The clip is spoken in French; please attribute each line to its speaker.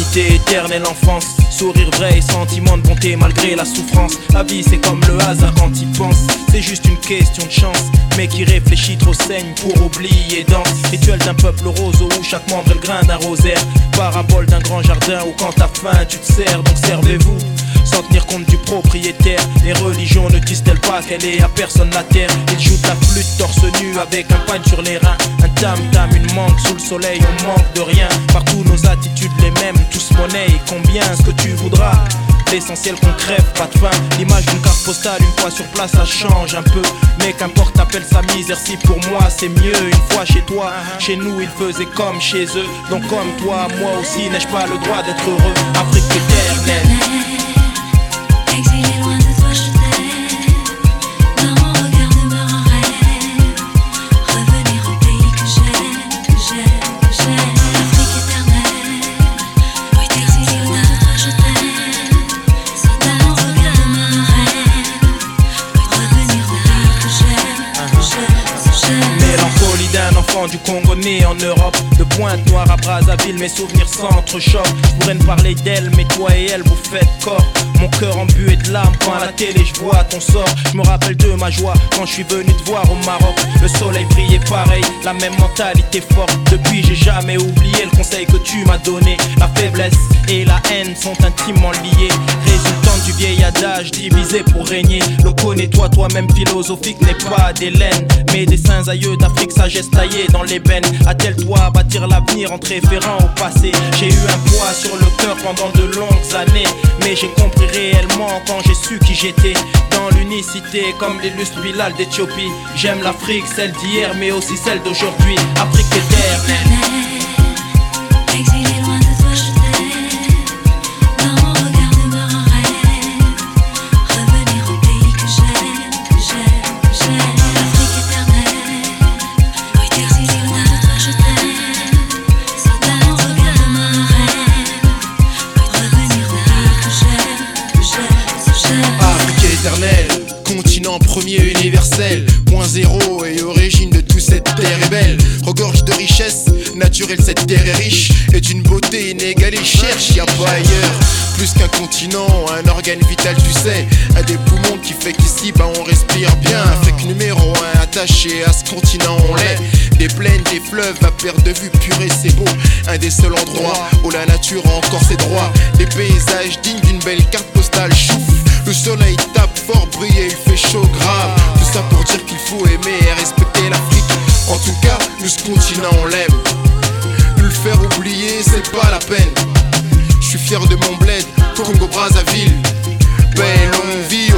Speaker 1: Vérité éternelle enfance, sourire vrai et sentiment de bonté malgré la souffrance. La vie c'est comme le hasard quand il pense, c'est juste une question de chance. Mais qui réfléchit trop saigne pour oublier danse. Rituel d'un peuple rose où chaque membre est le grain d'un rosaire. Parabole d'un grand jardin où quand t'as faim tu te sers, donc servez-vous sans tenir compte du propriétaire. Les religions ne disent-elles pas qu'elle est à personne la terre? Ils jouent de la flûte torse nu avec un pagne sur les reins. Un tam-tam, une manque sous le soleil, on manque de rien. Partout nos attitudes les mêmes, tous monnaie et combien ce que tu voudras. L'essentiel qu'on crève, pas de faim. L'image d'une carte postale, une fois sur place, ça change un peu. Mais qu'importe, t'appelles sa misère, si pour moi c'est mieux. Une fois chez toi, chez nous ils faisaient comme chez eux. Donc comme toi, moi aussi, n'ai-je pas le droit d'être heureux? Afrique éternelle.
Speaker 2: Exilé loin de toi, je t'aime. Dans mon regard demeure un rêve. Revenir au pays que j'aime, que j'aime, que j'aime. Afrique éternelle. Oui, exilé loin de toi, je t'aime. Dans mon regard demeure un rêve. Revenir au pays que j'aime, que j'aime, que j'aime.
Speaker 1: Mélancolie d'un enfant du Congo né en Europe. De Pointe-Noire à Brazzaville, mes souvenirs s'entrechoquent. Je pourrais ne parler d'elle, mais toi et elle vous faites corps. Mon cœur embué de larmes quand à la télé je vois ton sort. Je me rappelle de ma joie quand je suis venu te voir au Maroc. Le soleil brillait pareil, la même mentalité forte. Depuis j'ai jamais oublié le conseil que tu m'as donné. La faiblesse et la haine sont intimement liées, résultant du vieil adage divisé pour régner. Le connais-toi toi-même philosophique n'est pas des laines, mais des saints aïeux d'Afrique, sagesse taillée dans l'ébène. Attelle-toi à bâtir l'avenir en te référant au passé. J'ai eu un poids sur le cœur pendant de longues années, mais j'ai compris réellement quand j'ai su qui j'étais. Dans l'unicité comme l'illustre Bilal d'Éthiopie. J'aime l'Afrique, celle d'hier mais aussi celle d'aujourd'hui. Afrique éternelle.
Speaker 2: Exilé loin de toi, je t'aime. Dans mon regard demeure un rêve. Revenir au pays que j'aime, que j'aime, que j'aime. Afrique éternelle. Oui, exilé loin de toi, je t'aime. Dans mon regard demeure un rêve. Revenir au pays que j'aime, que j'aime, que j'aime.
Speaker 3: Afrique éternelle, continent premier universel, point zéro et origine de toute cette terre est belle. Regorge de richesse naturelle, cette terre est riche et d'une beauté inégalée. Cherche, y'a pas ailleurs. Plus qu'un continent, un organe vital, tu sais. Un des poumons qui fait qu'ici, on respire bien. Fait que numéro 1, attaché à ce continent, on l'est. Des plaines, des fleuves, à perte de vue, purée, c'est beau. Un des seuls endroits où la nature a encore ses droits. Des paysages dignes d'une belle carte postale, chouf. Le soleil tape fort, brille et il fait chaud grave. Tout ça pour dire qu'il faut aimer et respecter l'Afrique. En tout cas, nous ce continent on l'aime. Nous le faire oublier, c'est pas la peine. Je suis fier de mon bled, Congo Brazzaville. Paix, longue vie